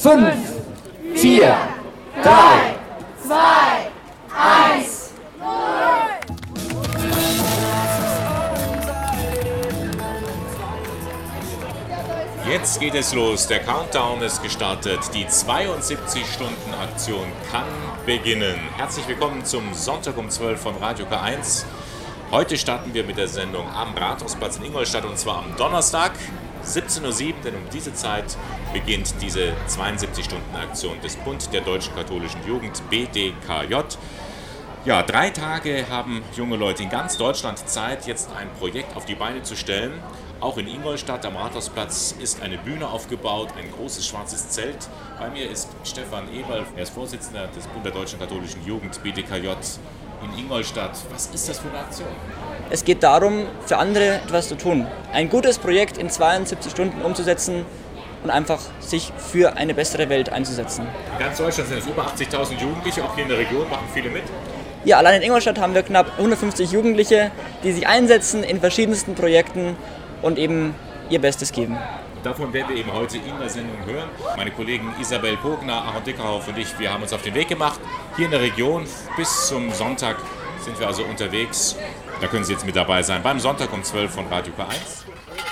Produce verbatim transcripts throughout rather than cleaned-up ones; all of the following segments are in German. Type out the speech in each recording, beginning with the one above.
fünf, vier, drei, zwei, eins. Jetzt geht es los, der Countdown ist gestartet, die zweiundsiebzig-Stunden-Aktion kann beginnen. Herzlich willkommen zum Sonntag um zwölf von Radio K eins. Heute starten wir mit der Sendung am Rathausplatz in Ingolstadt und zwar am Donnerstag, siebzehn Uhr sieben, denn um diese Zeit beginnt diese zweiundsiebzig-Stunden-Aktion des Bund der Deutschen Katholischen Jugend, B D K J. Ja, drei Tage haben junge Leute in ganz Deutschland Zeit, jetzt ein Projekt auf die Beine zu stellen. Auch in Ingolstadt am Rathausplatz ist eine Bühne aufgebaut, ein großes schwarzes Zelt. Bei mir ist Stefan Eberl, er ist Vorsitzender des Bund der Deutschen Katholischen Jugend, B D K J in Ingolstadt. Was ist das für eine Aktion? Es geht darum, für andere etwas zu tun. Ein gutes Projekt in zweiundsiebzig Stunden umzusetzen und einfach sich für eine bessere Welt einzusetzen. In ganz Deutschland sind es über achtzigtausend Jugendliche, auch hier in der Region machen viele mit. Ja, allein in Ingolstadt haben wir knapp hundertfünfzig Jugendliche, die sich einsetzen in verschiedensten Projekten und eben ihr Bestes geben. Davon werden wir eben heute in der Sendung hören. Meine Kollegen Isabel Pogner, Aaron Dickerhoff und ich, wir haben uns auf den Weg gemacht. Hier in der Region bis zum Sonntag sind wir also unterwegs. Da können Sie jetzt mit dabei sein beim Sonntag um zwölf von Radio K eins.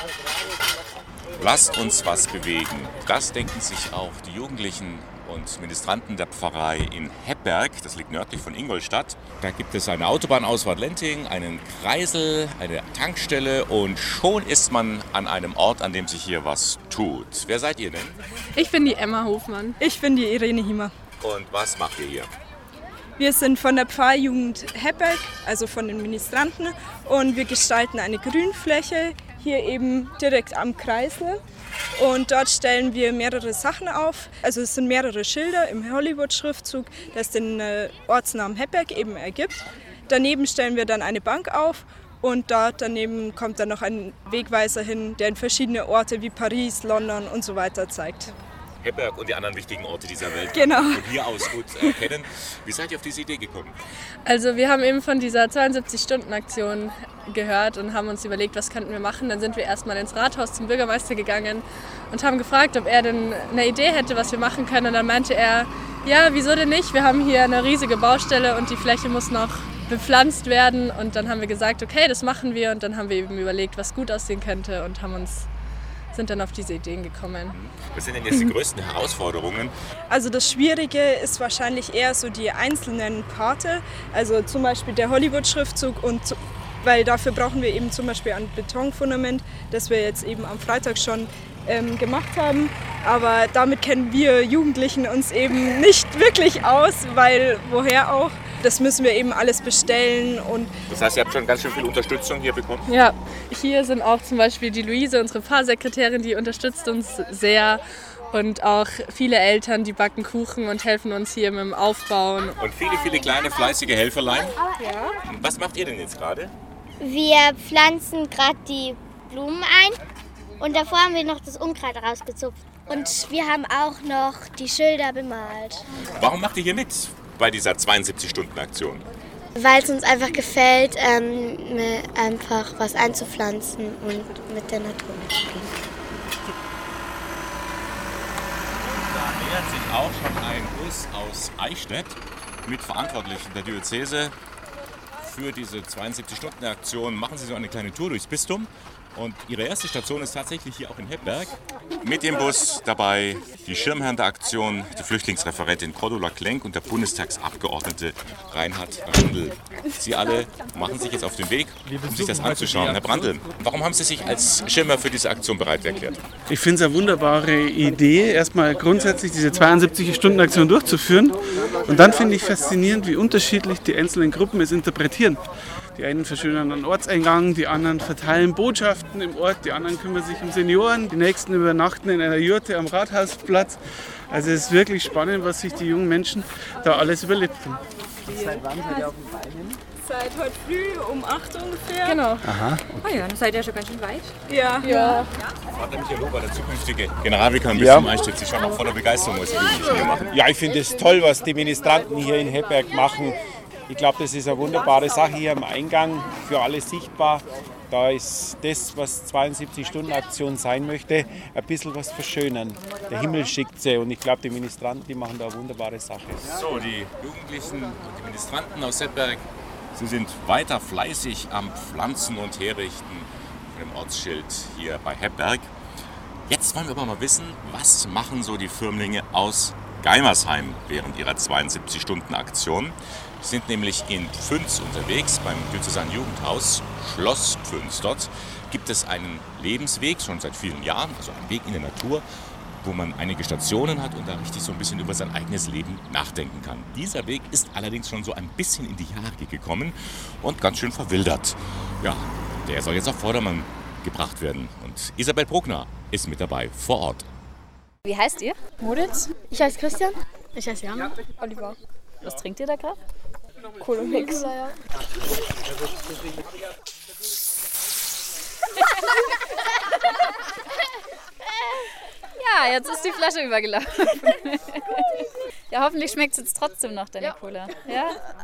Lasst uns was bewegen. Das denken sich auch die Jugendlichen und Ministranten der Pfarrei in Heppberg, das liegt nördlich von Ingolstadt. Da gibt es eine Autobahnausfahrt Lenting, einen Kreisel, eine Tankstelle und schon ist man an einem Ort, an dem sich hier was tut. Wer seid ihr denn? Ich bin die Emma Hofmann. Ich bin die Irene Hiemer. Und was macht ihr hier? Wir sind von der Pfarrjugend Heppberg, also von den Ministranten, und wir gestalten eine Grünfläche hier eben direkt am Kreisel. Und dort stellen wir mehrere Sachen auf. Also es sind mehrere Schilder im Hollywood-Schriftzug, das den äh, Ortsnamen Heppberg eben ergibt. Daneben stellen wir dann eine Bank auf und dort daneben kommt dann noch ein Wegweiser hin, der in verschiedene Orte wie Paris, London und so weiter zeigt. Heppberg und die anderen wichtigen Orte dieser Welt genau. Von hier aus gut erkennen. Wie seid ihr auf diese Idee gekommen? Also wir haben eben von dieser zweiundsiebzig-Stunden-Aktion gehört und haben uns überlegt, was könnten wir machen. Dann sind wir erstmal ins Rathaus zum Bürgermeister gegangen und haben gefragt, ob er denn eine Idee hätte, was wir machen können. Und dann meinte er, ja, wieso denn nicht? Wir haben hier eine riesige Baustelle und die Fläche muss noch bepflanzt werden. Und dann haben wir gesagt, okay, das machen wir. Und dann haben wir eben überlegt, was gut aussehen könnte und haben uns sind dann auf diese Ideen gekommen. Was sind denn jetzt die größten Herausforderungen? Also das Schwierige ist wahrscheinlich eher so die einzelnen Parte, also zum Beispiel der Hollywood-Schriftzug, und weil dafür brauchen wir eben zum Beispiel ein Betonfundament, das wir jetzt eben am Freitag schon ähm, gemacht haben. Aber damit kennen wir Jugendlichen uns eben nicht wirklich aus, weil woher auch? Das müssen wir eben alles bestellen. Und das heißt, ihr habt schon ganz schön viel Unterstützung hier bekommen? Ja, hier sind auch zum Beispiel die Luise, unsere Pfarrsekretärin, die unterstützt uns sehr. Und auch viele Eltern, die backen Kuchen und helfen uns hier mit dem Aufbauen. Und viele, viele kleine fleißige Helferlein. Ja. Was macht ihr denn jetzt gerade? Wir pflanzen gerade die Blumen ein und davor haben wir noch das Unkraut rausgezupft. Und wir haben auch noch die Schilder bemalt. Warum macht ihr hier mit bei dieser zweiundsiebzig-Stunden-Aktion? Weil es uns einfach gefällt, ähm, einfach was einzupflanzen und mit der Natur mitzuspielen. Da nähert sich auch schon ein Bus aus Eichstätt mit Verantwortlichen der Diözese für diese zweiundsiebzig-Stunden-Aktion. Machen Sie so eine kleine Tour durchs Bistum. Und Ihre erste Station ist tatsächlich hier auch in Heppberg. Mit dem Bus dabei die Schirmherren der Aktion, die Flüchtlingsreferentin Cordula Klenk und der Bundestagsabgeordnete Reinhard Brandl. Sie alle machen sich jetzt auf den Weg, um sich das anzuschauen. Herr Brandl, warum haben Sie sich als Schirmherr für diese Aktion bereit erklärt? Ich finde es eine wunderbare Idee, erstmal grundsätzlich diese zweiundsiebzig-Stunden-Aktion durchzuführen. Und dann finde ich faszinierend, wie unterschiedlich die einzelnen Gruppen es interpretieren. Die einen verschönern einen Ortseingang, die anderen verteilen Botschaften im Ort, die anderen kümmern sich um Senioren, die nächsten übernachten in einer Jurte am Rathausplatz. Also es ist wirklich spannend, was sich die jungen Menschen da alles überlebt haben. Seit wann seid ihr auf dem Beinen? Seit heute früh um acht ungefähr. Genau. Aha. Okay. Oh ja, dann seid ihr schon ganz schön weit. Ja. Ja. Vater Michael Lober, der zukünftige Generalvikar, ein bisschen ja. Eichstätt. Sie schauen auch voller Begeisterung, was die Jugendlichen hier machen. Ja, ich finde es toll, was die Ministranten hier in Heppberg machen. Ich glaube, das ist eine wunderbare Sache hier am Eingang, für alle sichtbar. da ist das, was zweiundsiebzig-Stunden-Aktion sein möchte, ein bisschen was verschönern. Der Himmel schickt sie und ich glaube, die Ministranten, die machen da eine wunderbare Sache. So, die Jugendlichen und die Ministranten aus Seppberg, sie sind weiter fleißig am Pflanzen und Herrichten im Ortsschild hier bei Heppberg. Jetzt wollen wir aber mal wissen, was machen so die Firmlinge aus Geimersheim während ihrer zweiundsiebzig-Stunden-Aktion. Sie sind nämlich in Pfünz unterwegs, beim Diözesanen Jugendhaus Schloss Pfünz. Dort gibt es einen Lebensweg, schon seit vielen Jahren, also einen Weg in der Natur, wo man einige Stationen hat und da richtig so ein bisschen über sein eigenes Leben nachdenken kann. Dieser Weg ist allerdings schon so ein bisschen in die Jahre gekommen und ganz schön verwildert. Ja, der soll jetzt auf Vordermann gebracht werden. Und Isabel Bruckner ist mit dabei vor Ort. Wie heißt ihr? Moritz. Ich heiße Christian. Ich heiße Jan. Oliver. Was trinkt ihr da gerade? Cola Mix. Ja, jetzt ist die Flasche übergelaufen. Ja, hoffentlich schmeckt es jetzt trotzdem noch, deine ja. Cola. Ja?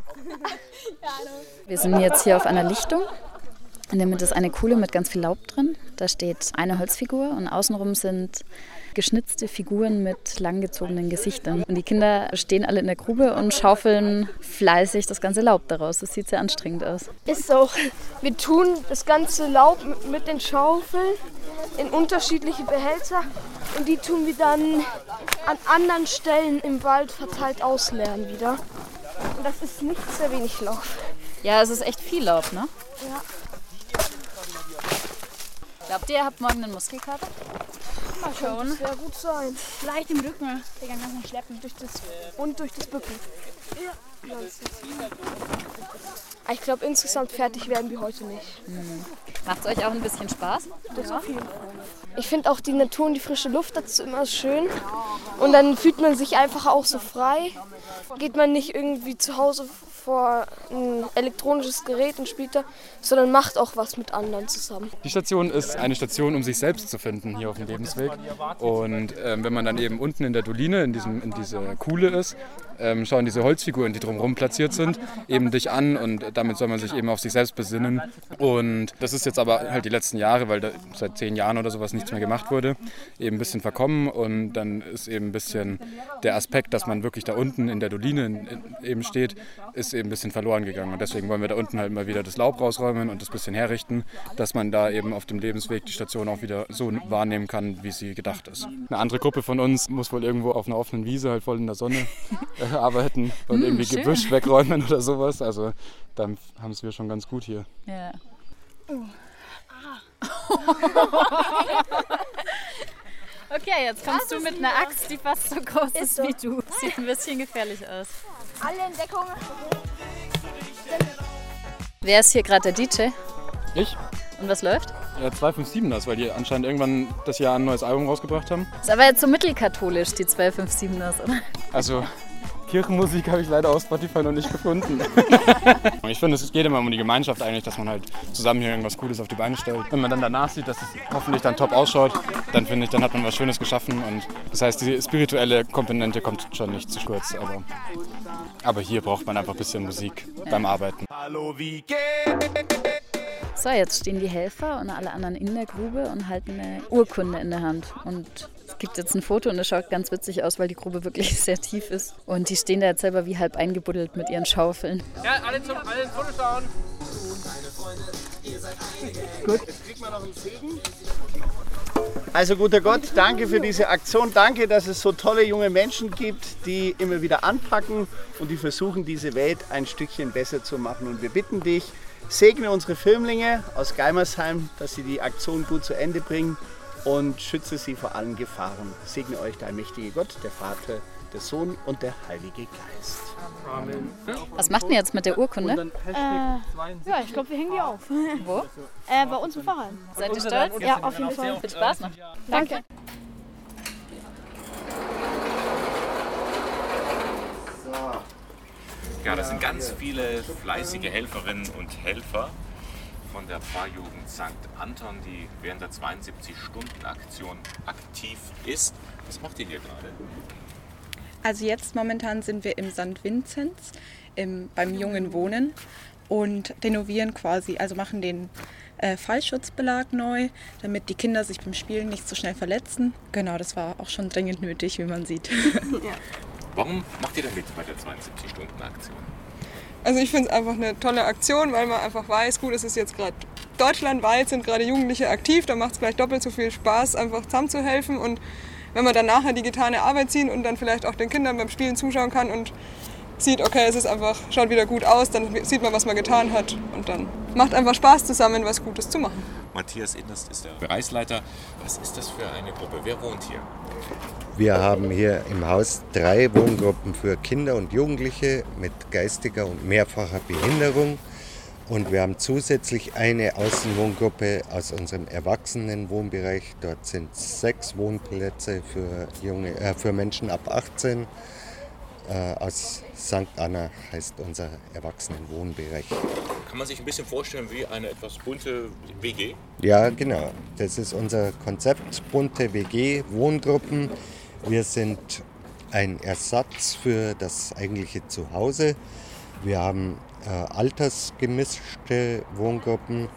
Wir sind jetzt hier auf einer Lichtung. In der Mitte ist eine Kuhle mit ganz viel Laub drin. Da steht eine Holzfigur und außenrum sind geschnitzte Figuren mit langgezogenen Gesichtern. Und die Kinder stehen alle in der Grube und schaufeln fleißig das ganze Laub daraus. Das sieht sehr anstrengend aus. Ist auch. Wir tun das ganze Laub mit den Schaufeln in unterschiedliche Behälter und die tun wir dann an anderen Stellen im Wald verteilt ausleeren wieder. Und das ist nicht sehr wenig Laub. Ja, es ist echt viel Laub, ne? Ja. Glaubt ihr, ihr habt morgen einen Muskelkater? Mal schauen. Das wird gut sein. Vielleicht im Rücken, den ganzen Schleppen durch das und durch das Bücken. Ja. Ich glaube, insgesamt fertig werden wir heute nicht. Mhm. Macht es euch auch ein bisschen Spaß? Das auf jeden Fall. Ich finde auch die Natur und die frische Luft dazu immer schön. Und dann fühlt man sich einfach auch so frei. Geht man nicht irgendwie zu Hause vor ein elektronisches Gerät und spielt da, sondern macht auch was mit anderen zusammen. Die Station ist eine Station, um sich selbst zu finden hier auf dem Lebensweg. Und ähm, wenn man dann eben unten in der Doline, in, diesem, in dieser Kuhle ist, ähm, schauen diese Holzfiguren, die drumherum platziert sind, eben dich an und damit soll man sich eben auf sich selbst besinnen. Und das ist jetzt aber halt die letzten Jahre, weil da seit zehn Jahren oder sowas nichts mehr gemacht wurde, eben ein bisschen verkommen und dann ist eben ein bisschen der Aspekt, dass man wirklich da unten in der Doline eben steht, ist eben ein bisschen verloren gegangen. Und deswegen wollen wir da unten halt mal wieder das Laub rausräumen und das bisschen herrichten, dass man da eben auf dem Lebensweg die Station auch wieder so wahrnehmen kann, wie sie gedacht ist. Eine andere Gruppe von uns muss wohl irgendwo auf einer offenen Wiese, halt voll in der Sonne äh, arbeiten und irgendwie hm, Gebüsch wegräumen oder sowas. Also dann haben es wir schon ganz gut hier. Ja. Uh. Ah. Okay, jetzt kommst du mit einer Axt, die fast so groß ist, ist so. Wie du. Sieht ein bisschen gefährlich aus. Alle in Deckung. Wer ist hier gerade der D J? Ich. Und was läuft? Ja, zwei fünf sieben ers, weil die anscheinend irgendwann das Jahr ein neues Album rausgebracht haben. Ist aber jetzt so mittelkatholisch, die zwei fünf sieben ers, oder? Also Kirchenmusik habe ich leider auf Spotify noch nicht gefunden. Ich finde, es geht immer um die Gemeinschaft eigentlich, dass man halt zusammen hier irgendwas Cooles auf die Beine stellt. Wenn man dann danach sieht, dass es hoffentlich dann top ausschaut, dann finde ich, dann hat man was Schönes geschaffen. Und das heißt, die spirituelle Komponente kommt schon nicht zu kurz. Aber, aber hier braucht man einfach ein bisschen Musik ja. beim Arbeiten. Hallo, wie geht's? So, jetzt stehen die Helfer und alle anderen in der Grube und halten eine Urkunde in der Hand. Und es gibt jetzt ein Foto und das schaut ganz witzig aus, weil die Grube wirklich sehr tief ist. Und die stehen da jetzt selber wie halb eingebuddelt mit ihren Schaufeln. Ja, alle zum alle ins Foto schauen. Gut. Also guter Gott, danke für diese Aktion. Danke, dass es so tolle junge Menschen gibt, die immer wieder anpacken und die versuchen, diese Welt ein Stückchen besser zu machen. Und wir bitten dich, segne unsere Firmlinge aus Geimersheim, dass sie die Aktion gut zu Ende bringen und schütze sie vor allen Gefahren. Segne euch der allmächtige Gott, der Vater, der Sohn und der Heilige Geist. Amen. Was macht ihr jetzt mit der Urkunde? Äh, ja, ich glaube, wir hängen die auf. Wo? Äh, bei uns im Verein. Seid ihr stolz? Ja, auf jeden Fall. Viel Spaß noch. Danke. Ja, das sind ganz viele fleißige Helferinnen und Helfer von der Pfarrjugend Sankt Anton, die während der zweiundsiebzig-Stunden-Aktion aktiv ist. Was macht ihr hier gerade? Also jetzt momentan sind wir im Sankt Vinzenz, im, beim Jungen Wohnen und renovieren quasi, also machen den äh, Fallschutzbelag neu, damit die Kinder sich beim Spielen nicht so schnell verletzen. Genau, das war auch schon dringend nötig, wie man sieht. Ja. Warum macht ihr da mit bei der zweiundsiebzig-Stunden-Aktion? Also ich finde es einfach eine tolle Aktion, weil man einfach weiß, gut, es ist jetzt gerade deutschlandweit, sind gerade Jugendliche aktiv, da macht es gleich doppelt so viel Spaß, einfach zusammenzuhelfen. Und wenn man dann nachher die getane Arbeit sieht und dann vielleicht auch den Kindern beim Spielen zuschauen kann und sieht, okay, es ist einfach, schaut wieder gut aus, dann sieht man, was man getan hat und dann macht einfach Spaß zusammen, was Gutes zu machen. Matthias Inderst ist der Bereichsleiter. Was ist das für eine Gruppe? Wer wohnt hier? Wir haben hier im Haus drei Wohngruppen für Kinder und Jugendliche mit geistiger und mehrfacher Behinderung. Und wir haben zusätzlich eine Außenwohngruppe aus unserem Erwachsenenwohnbereich. Dort sind sechs Wohnplätze für, junge, äh, für Menschen ab achtzehn. Äh, aus Sankt Anna heißt unser Erwachsenenwohnbereich. Kann man sich ein bisschen vorstellen wie eine etwas bunte W G? Ja, genau. Das ist unser Konzept, bunte W G-Wohngruppen. Wir sind ein Ersatz für das eigentliche Zuhause. Wir haben äh, altersgemischte Wohngruppen.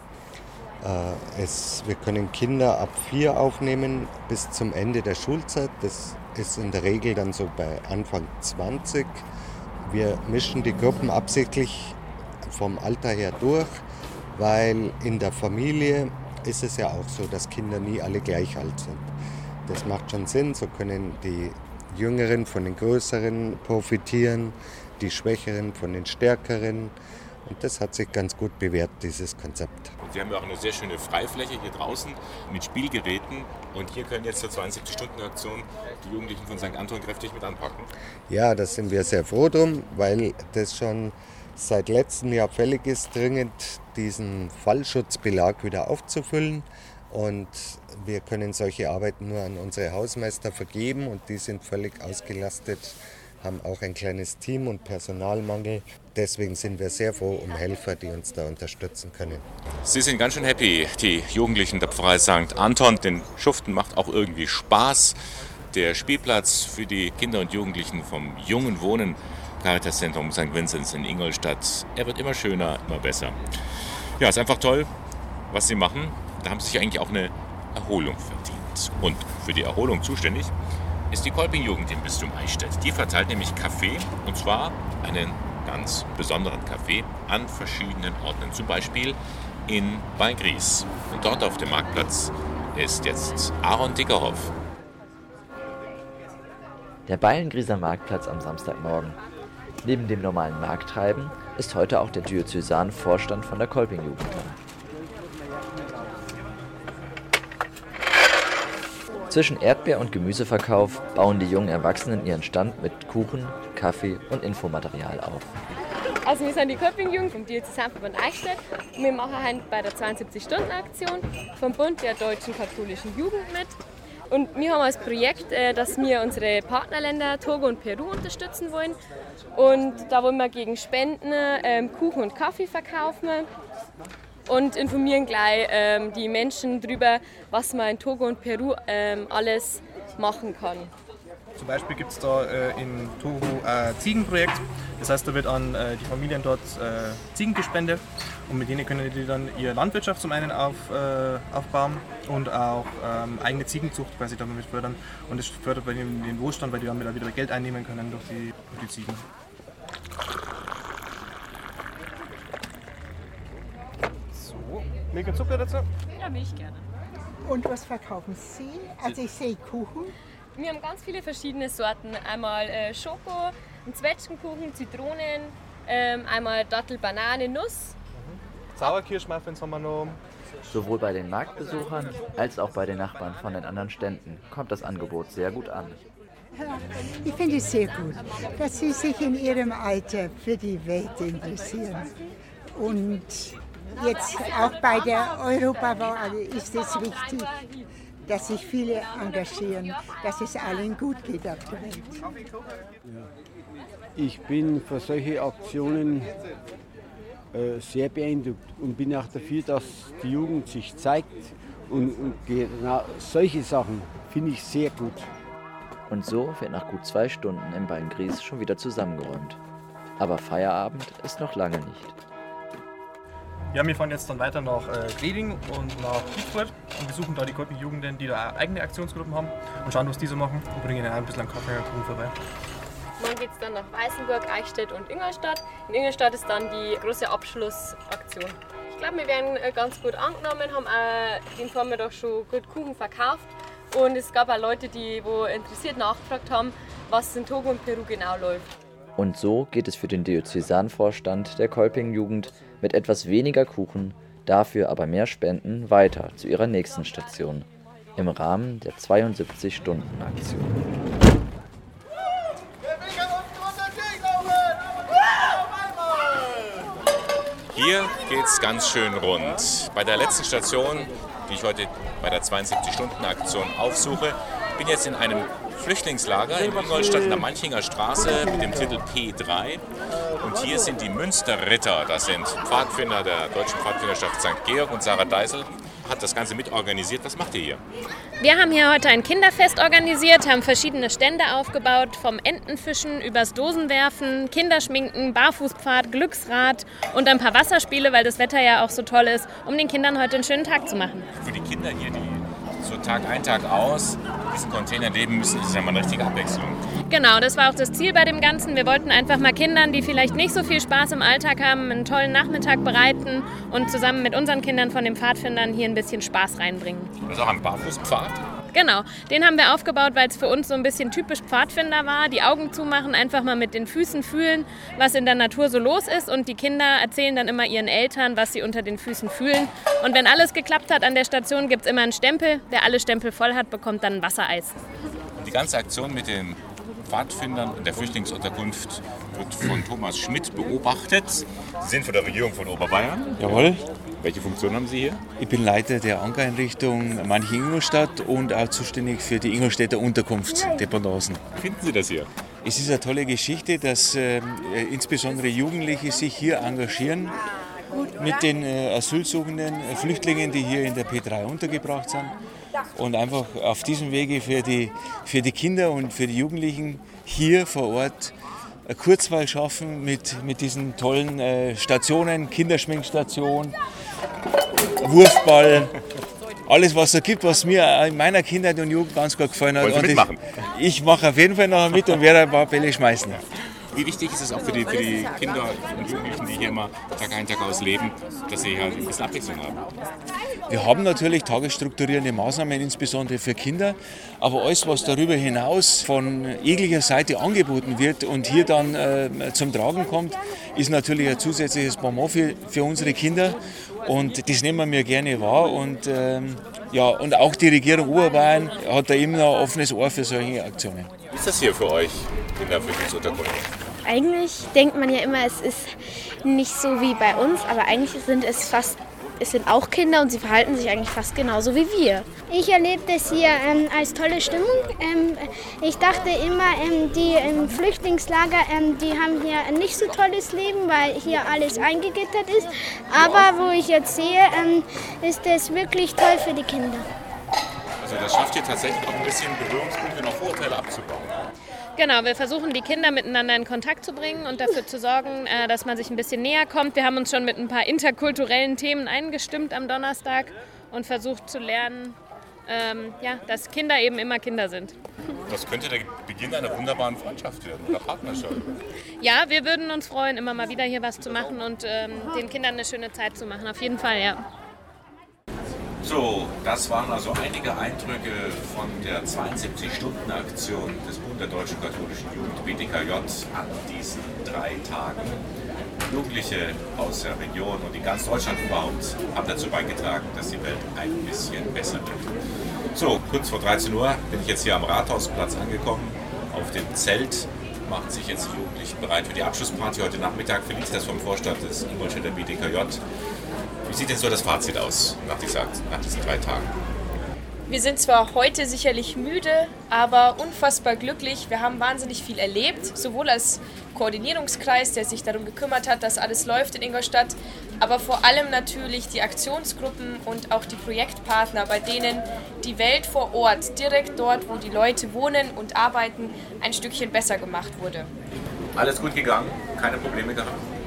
Äh, es, wir können Kinder ab vier aufnehmen bis zum Ende der Schulzeit. Das ist in der Regel dann so bei Anfang zwanzig. Wir mischen die Gruppen absichtlich vom Alter her durch, weil in der Familie ist es ja auch so, dass Kinder nie alle gleich alt sind. Das macht schon Sinn, so können die Jüngeren von den Größeren profitieren, die Schwächeren von den Stärkeren. Und das hat sich ganz gut bewährt, dieses Konzept. Sie haben ja auch eine sehr schöne Freifläche hier draußen mit Spielgeräten. Und hier können jetzt zur zweiundsiebzig-Stunden-Aktion die Jugendlichen von Sankt Anton kräftig mit anpacken. Ja, da sind wir sehr froh drum, weil das schon seit letztem Jahr fällig ist, dringend diesen Fallschutzbelag wieder aufzufüllen. Und wir können solche Arbeiten nur an unsere Hausmeister vergeben und die sind völlig ausgelastet, haben auch ein kleines Team und Personalmangel. Deswegen sind wir sehr froh um Helfer, die uns da unterstützen können. Sie sind ganz schön happy, die Jugendlichen der Pfarrei Sankt Anton. Den Schuften macht auch irgendwie Spaß. Der Spielplatz für die Kinder und Jugendlichen vom Jungen Wohnen, Caritas-Zentrum Sankt Vinzenz in Ingolstadt, er wird immer schöner, immer besser. Ja, ist einfach toll, was Sie machen. Da haben Sie sich eigentlich auch eine Erholung verdient. Und für die Erholung zuständig ist die Kolping-Jugend im Bistum Eichstätt. Die verteilt nämlich Kaffee, und zwar einen ganz besonderen Kaffee an verschiedenen Orten. Zum Beispiel in Beingries. Und dort auf dem Marktplatz ist jetzt Aaron Dickerhoff. Der Beilngrieser Marktplatz am Samstagmorgen. Neben dem normalen Markttreiben ist heute auch der diözesane Vorstand von der Kolping-Jugend da. Zwischen Erdbeer- und Gemüseverkauf bauen die jungen Erwachsenen ihren Stand mit Kuchen, Kaffee und Infomaterial auf. Also wir sind die Kolping-Jugend vom Diözesanverband Eichstätt und wir machen heute bei der zweiundsiebzig-Stunden-Aktion vom Bund der Deutschen Katholischen Jugend mit. Und wir haben als Projekt, dass wir unsere Partnerländer Togo und Peru unterstützen wollen. Und da wollen wir gegen Spenden ähm, Kuchen und Kaffee verkaufen und informieren gleich ähm, die Menschen darüber, was man in Togo und Peru ähm, alles machen kann. Zum Beispiel gibt es da äh, in Togo ein Ziegenprojekt. Das heißt, da wird an äh, die Familien dort äh, Ziegen gespendet und mit denen können die dann ihre Landwirtschaft zum einen auf, äh, aufbauen und auch ähm, eigene Ziegenzucht quasi damit fördern. Und das fördert bei denen den Wohlstand, weil die dann wieder Geld einnehmen können durch die, durch die Ziegen. So, Milch und Zucker dazu? Ja, Milch gerne. Und was verkaufen Sie? Also ich sehe Kuchen. Wir haben ganz viele verschiedene Sorten. Einmal äh, Schoko, ein Zwetschgenkuchen, Zitronen, ähm, einmal Dattel, Banane, Nuss. Mhm. Sauerkirschmuffins haben wir noch. Sowohl bei den Marktbesuchern als auch bei den Nachbarn von den anderen Ständen kommt das Angebot sehr gut an. Ich finde es sehr gut, dass Sie sich in Ihrem Alter für die Welt interessieren. Und jetzt auch bei der Europawahl ist es wichtig, dass sich viele engagieren, dass es allen gut geht auf der Welt. Ich bin für solche Aktionen äh, sehr beeindruckt und bin auch dafür, dass die Jugend sich zeigt. Und, und genau solche Sachen finde ich sehr gut. Und so wird nach gut zwei Stunden im Beingries schon wieder zusammengeräumt. Aber Feierabend ist noch lange nicht. Ja, wir fahren jetzt dann weiter nach äh, Greding und nach Dietfurt und besuchen da die Kolping-Jugenden, die da eigene Aktionsgruppen haben und schauen, was diese machen und bringen ihnen ein bisschen einen Kaffee und Kuchen vorbei. Morgen geht es dann nach Weißenburg, Eichstätt und Ingolstadt. In Ingolstadt ist dann die große Abschlussaktion. Ich glaube, wir werden ganz gut angenommen, haben auch den Vormittag schon gut Kuchen verkauft. Und es gab auch Leute, die wo interessiert nachgefragt haben, was in Togo und Peru genau läuft. Und so geht es für den Diözesanvorstand der Kolping-Jugend mit etwas weniger Kuchen, dafür aber mehr Spenden weiter zu ihrer nächsten Station im Rahmen der zweiundsiebzig-Stunden-Aktion. Hier geht's ganz schön rund. Bei der letzten Station, die ich heute bei der zweiundsiebzig-Stunden-Aktion aufsuche, bin jetzt in einem Flüchtlingslager in Ingolstadt in der Manchinger Straße mit dem Titel P drei. Und hier sind die Münsterritter, das sind Pfadfinder der Deutschen Pfadfinderschaft Sankt Georg, und Sarah Deisel hat das Ganze mitorganisiert. Was macht ihr hier? Wir haben hier heute ein Kinderfest organisiert, haben verschiedene Stände aufgebaut, vom Entenfischen übers Dosenwerfen, Kinderschminken, Barfußpfad, Glücksrad und ein paar Wasserspiele, weil das Wetter ja auch so toll ist, um den Kindern heute einen schönen Tag zu machen. Für die Kinder hier, die so Tag ein, Tag aus in diesen Containern leben müssen, ist es ja mal eine richtige Abwechslung. Genau, das war auch das Ziel bei dem Ganzen. Wir wollten einfach mal Kindern, die vielleicht nicht so viel Spaß im Alltag haben, einen tollen Nachmittag bereiten und zusammen mit unseren Kindern von den Pfadfindern hier ein bisschen Spaß reinbringen. Das ist auch ein Barfußpfad? Genau, den haben wir aufgebaut, weil es für uns so ein bisschen typisch Pfadfinder war. Die Augen zumachen, einfach mal mit den Füßen fühlen, was in der Natur so los ist. Und die Kinder erzählen dann immer ihren Eltern, was sie unter den Füßen fühlen. Und wenn alles geklappt hat an der Station, gibt es immer einen Stempel. Wer alle Stempel voll hat, bekommt dann ein Wassereis. Und die ganze Aktion mit den Pfadfindern in der Flüchtlingsunterkunft wird von Thomas Schmidt beobachtet. Sie sind von der Regierung von Oberbayern. Jawohl. Welche Funktion haben Sie hier? Ich bin Leiter der Ankereinrichtung Manching Ingolstadt und auch zuständig für die Ingolstädter Unterkunftsdependancen. Wie finden Sie das hier? Es ist eine tolle Geschichte, dass äh, insbesondere Jugendliche sich hier engagieren mit den äh, asylsuchenden äh, Flüchtlingen, die hier in der P drei untergebracht sind. Und einfach auf diesem Wege für die, für die Kinder und für die Jugendlichen hier vor Ort eine Kurzwahl schaffen mit, mit diesen tollen äh, Stationen, Kinderschminkstation, Wurfball, alles was es gibt, was mir in meiner Kindheit und Jugend ganz gut gefallen hat. Wollen Sie mitmachen? Ich, ich mache auf jeden Fall noch mit und werde ein paar Bälle schmeißen. Wie wichtig ist es auch für die, für die Kinder und Jugendlichen, die hier immer Tag ein, Tag aus leben, dass sie hier ein bisschen Abwechslung haben? Wir haben natürlich tagesstrukturierende Maßnahmen, insbesondere für Kinder, aber alles, was darüber hinaus von jeglicher Seite angeboten wird und hier dann äh, zum Tragen kommt, ist natürlich ein zusätzliches Bonbon für, für unsere Kinder, und das nehmen wir gerne wahr. Und, ähm, ja, und auch die Regierung Oberbayern hat da immer noch ein offenes Ohr für solche Aktionen. Wie ist das hier für euch in der Flüchtlingsunterkunft? Eigentlich denkt man ja immer, es ist nicht so wie bei uns, aber eigentlich sind es fast, es sind auch Kinder und sie verhalten sich eigentlich fast genauso wie wir. Ich erlebe das hier ähm, als tolle Stimmung. Ähm, ich dachte immer, ähm, die im Flüchtlingslager, ähm, die haben hier ein nicht so tolles Leben, weil hier alles eingegittert ist. Aber wo ich jetzt sehe, ähm, ist das wirklich toll für die Kinder. Also das schafft hier tatsächlich auch ein bisschen Berührungspunkte, noch Vorurteile abzubauen. Genau, wir versuchen die Kinder miteinander in Kontakt zu bringen und dafür zu sorgen, dass man sich ein bisschen näher kommt. Wir haben uns schon mit ein paar interkulturellen Themen eingestimmt am Donnerstag und versucht zu lernen, ähm, ja, dass Kinder eben immer Kinder sind. Das könnte der Beginn einer wunderbaren Freundschaft werden oder Partnerschaft. Ja, wir würden uns freuen, immer mal wieder hier was zu machen und ähm, den Kindern eine schöne Zeit zu machen. Auf jeden Fall, ja. So, das waren also einige Eindrücke von der zweiundsiebzig-Stunden-Aktion des Bund der Deutschen Katholischen Jugend B D K J an diesen drei Tagen. Jugendliche aus der Region und in ganz Deutschland überhaupt haben dazu beigetragen, dass die Welt ein bisschen besser wird. So, kurz vor dreizehn Uhr bin ich jetzt hier am Rathausplatz angekommen. Auf dem Zelt machen sich jetzt die Jugendlichen bereit für die Abschlussparty heute Nachmittag. Felicitas vom Vorstand des Ingolstädter B D K J. Wie sieht denn so das Fazit aus nach, dieser, nach diesen drei Tagen? Wir sind zwar heute sicherlich müde, aber unfassbar glücklich. Wir haben wahnsinnig viel erlebt, sowohl als Koordinierungskreis, der sich darum gekümmert hat, dass alles läuft in Ingolstadt, aber vor allem natürlich die Aktionsgruppen und auch die Projektpartner, bei denen die Welt vor Ort, direkt dort, wo die Leute wohnen und arbeiten, ein Stückchen besser gemacht wurde. Alles gut gegangen? Keine Probleme gehabt?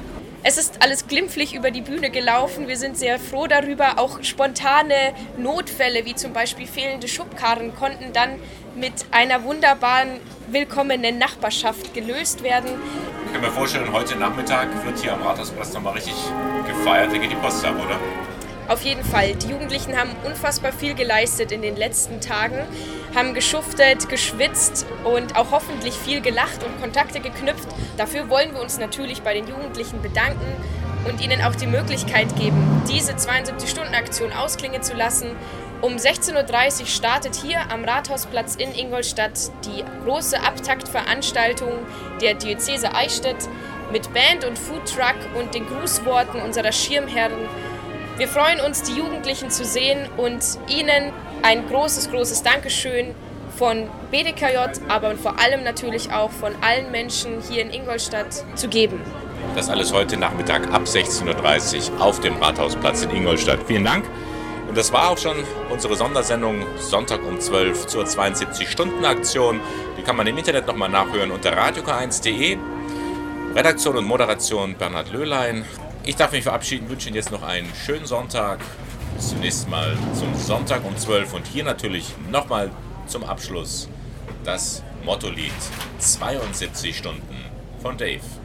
Es ist alles glimpflich über die Bühne gelaufen. Wir sind sehr froh darüber. Auch spontane Notfälle, wie zum Beispiel fehlende Schubkarren, konnten dann mit einer wunderbaren, willkommenen Nachbarschaft gelöst werden. Ich kann mir vorstellen, heute Nachmittag wird hier am Rathausplatz nochmal richtig gefeiert. Da geht die Post ab, oder? Auf jeden Fall. Die Jugendlichen haben unfassbar viel geleistet in den letzten Tagen, haben geschuftet, geschwitzt und auch hoffentlich viel gelacht und Kontakte geknüpft. Dafür wollen wir uns natürlich bei den Jugendlichen bedanken und ihnen auch die Möglichkeit geben, diese zweiundsiebzig-Stunden-Aktion ausklingen zu lassen. Um sechzehn Uhr dreißig startet hier am Rathausplatz in Ingolstadt die große Abtaktveranstaltung der Diözese Eichstätt mit Band und Foodtruck und den Grußworten unserer Schirmherren. Wir freuen uns, die Jugendlichen zu sehen und ihnen ein großes, großes Dankeschön von B D K J, aber vor allem natürlich auch von allen Menschen hier in Ingolstadt zu geben. Das alles heute Nachmittag ab sechzehn Uhr dreißig auf dem Rathausplatz in Ingolstadt. Vielen Dank. Und das war auch schon unsere Sondersendung Sonntag um zwölf zur zweiundsiebzig-Stunden-Aktion. Die kann man im Internet nochmal nachhören unter radio k eins punkt de. Redaktion und Moderation Bernhard Löhlein. Ich darf mich verabschieden, wünsche Ihnen jetzt noch einen schönen Sonntag. Bis zum nächsten Mal zum Sonntag um zwölf. Und hier natürlich nochmal zum Abschluss das Mottolied zweiundsiebzig Stunden von Dave.